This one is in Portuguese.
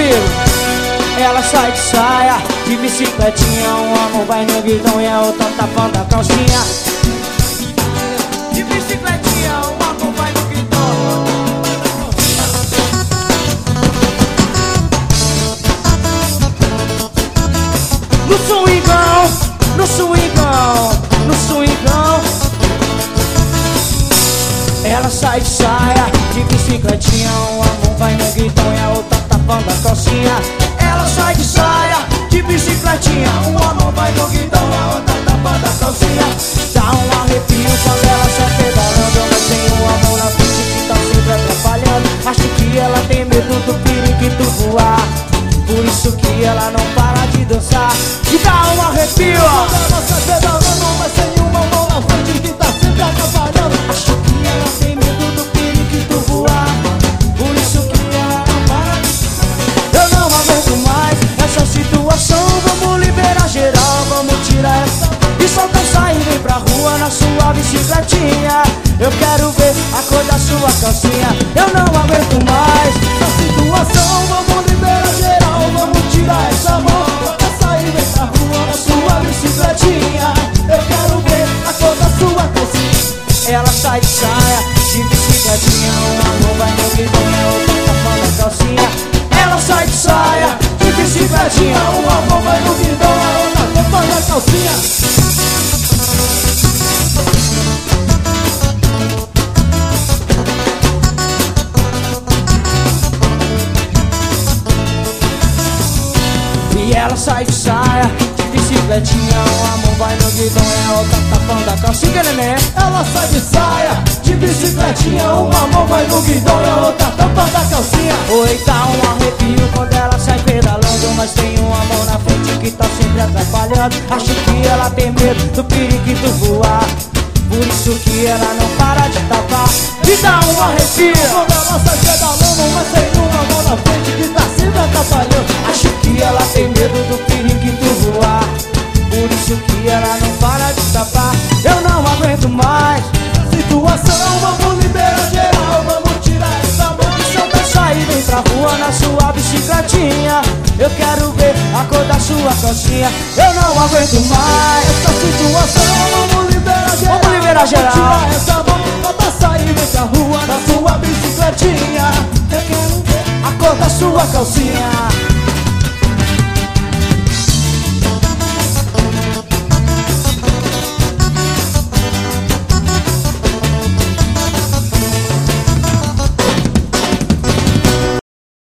comigo. Ela sai de saia, de bicicletinha. Uma mão vai no guidão e a outra tapando a calcinha. De bicicletinha, uma mão vai no guidão. No swingão, no swingão, no swingão. Ela sai de saia, de bicicletinha. Uma mão vai no guidão e a outra tapando a calcinha. Ela sai de saia, de bicicletinha. Uma mão vai no guidão e a outra tapando a calcinha. Dá um arrepio quando ela sai pedalando. Mas tem uma mão na frente que tá sempre atrapalhando. Acho que ela tem medo do periquito voar. Por isso que ela não para de dançar. E dá um arrepio. Quando ela sai pedalando, mas tem uma mão na frente que tá sempre atrapalhando. Acho que ela tem medo do periquito voar. Por isso que ela não para de... Eu não aguento mais essa situação. Vamos liberar geral, vamos tirar essa. E solta o sair, vem pra rua na sua bicicletinha. Eu quero ver a cor da sua calcinha. Eu não aguento mais essa situação. Vamos liberar geral, vamos tirar essa mão. Solta o sair, vem pra rua na sua bicicletinha. Eu quero ver a cor da sua calcinha. Ela sai de saia, de bicicletinha. Uma mão vai no guidão e a outra tapando a calcinha. Ela sai de saia, de bicicletinha. Uma mão vai no guidão, a outra tapando a calcinha. E ela sai de saia, de bicicletinha. Uma mão vai no guidão e a outra tapando a calcinha, neném. Ela sai de saia, de bicicletinha. Uma mão vai no guidão e a outra tapando a calcinha. Oi, dá um arrepio quando ela sai pedalando. Mas tem uma mão na frente que tá sempre atrapalhando. Acho que ela tem medo do periquito voar. Por isso que ela não para de tapar. E dá um arrepio. Quando ela sai pedalando, mas tem uma mão na frente que tá sempre atrapalhando. Acho que ela tem medo do periquito voar. Por isso que ela não para de tapar. Eu não aguento mais Situação, vamos liberar geral, vamos tirar essa mão. solta o sair, vem pra rua na sua bicicletinha. Eu quero ver a cor da sua calcinha. Eu não aguento mais essa situação, vamos liberar geral. Vamos liberar geral. Vamos tirar essa mão, solta o sair, vem pra rua na sua bicicletinha. Eu quero ver a cor da sua calcinha.